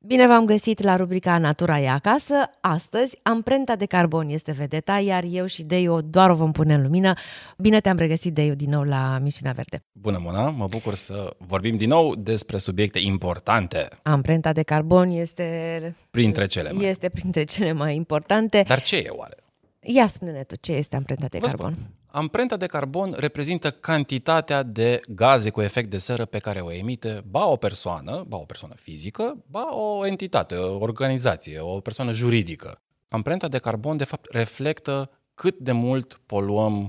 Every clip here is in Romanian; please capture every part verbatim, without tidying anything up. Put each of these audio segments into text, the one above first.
Bine v-am găsit la rubrica Natura e acasă. Astăzi, amprenta de carbon este vedeta, iar eu și Deiu doar o vom pune în lumină. Bine te-am regăsit, Deiu, din nou la Misiunea Verde. Bună, Mona! Mă bucur să vorbim din nou despre subiecte importante. Amprenta de carbon este... Printre cele mai. Este printre cele mai importante. Dar ce e oare? Ia spune-ne tu, ce este amprenta de Vă carbon? Spun. Amprenta de carbon reprezintă cantitatea de gaze cu efect de seră pe care o emite ba o persoană, ba o persoană fizică, ba o entitate, o organizație, o persoană juridică. Amprenta de carbon, de fapt, reflectă cât de mult poluăm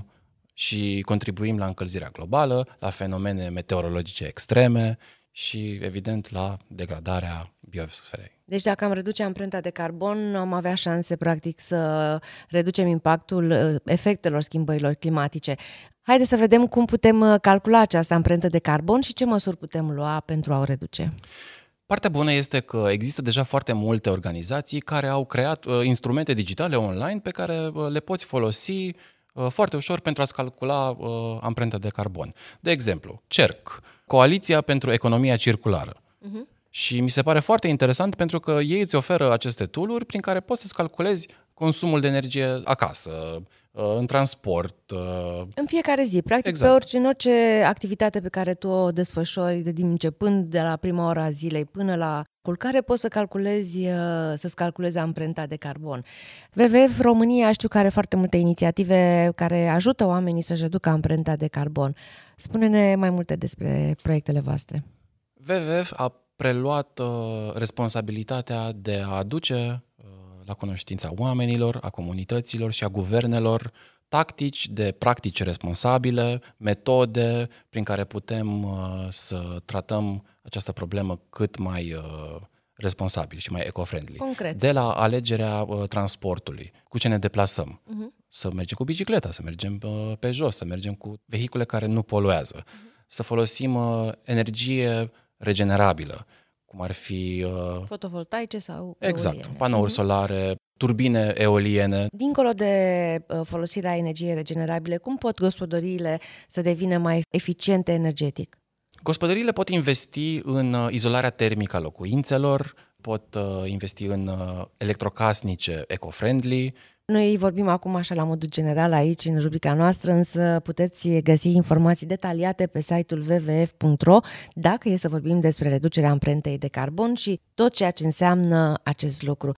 și contribuim la încălzirea globală, la fenomene meteorologice extreme și, evident, la degradarea biosferei. Deci dacă am reduce amprenta de carbon, am avea șanse, practic, să reducem impactul efectelor schimbărilor climatice. Haideți să vedem cum putem calcula această amprentă de carbon și ce măsuri putem lua pentru a o reduce. Partea bună este că există deja foarte multe organizații care au creat uh, instrumente digitale online pe care uh, le poți folosi uh, foarte ușor pentru a-ți calcula uh, amprenta de carbon. De exemplu, CERC, Coaliția pentru Economia Circulară. Uh-huh. Și mi se pare foarte interesant pentru că ei îți oferă aceste tool-uri prin care poți să-ți calculezi consumul de energie acasă, în transport. În fiecare zi, practic, exact. Pe orice, în orice activitate pe care tu o desfășori, de din începând de la prima ora a zilei până la culcare, poți să calculezi, să-ți calculezi amprenta de carbon. W W F România știu că are foarte multe inițiative care ajută oamenii să-și reducă amprenta de carbon. Spune-ne mai multe despre proiectele voastre. W W F a preluat uh, responsabilitatea de a aduce uh, la cunoștința oamenilor, a comunităților și a guvernelor tactici de practici responsabile, metode prin care putem uh, să tratăm această problemă cât mai uh, responsabil și mai eco-friendly. Concret. De la alegerea uh, transportului, cu ce ne deplasăm. Uh-huh. Să mergem cu bicicleta, să mergem uh, pe jos, să mergem cu vehicule care nu poluează, uh-huh. să folosim uh, energie regenerabilă, cum ar fi... Uh, fotovoltaice sau exact, eoliene. panouri uh-huh. solare, turbine eoliene. Dincolo de uh, folosirea energiei regenerabile, cum pot gospodăriile să devină mai eficiente energetic? Gospodăriile pot investi în uh, izolarea termică a locuințelor, pot uh, investi în uh, electrocasnice eco-friendly. Noi vorbim acum așa la modul general aici în rubrica noastră, însă puteți găsi informații detaliate pe site-ul w w f punct r o dacă e să vorbim despre reducerea amprentei de carbon și tot ceea ce înseamnă acest lucru.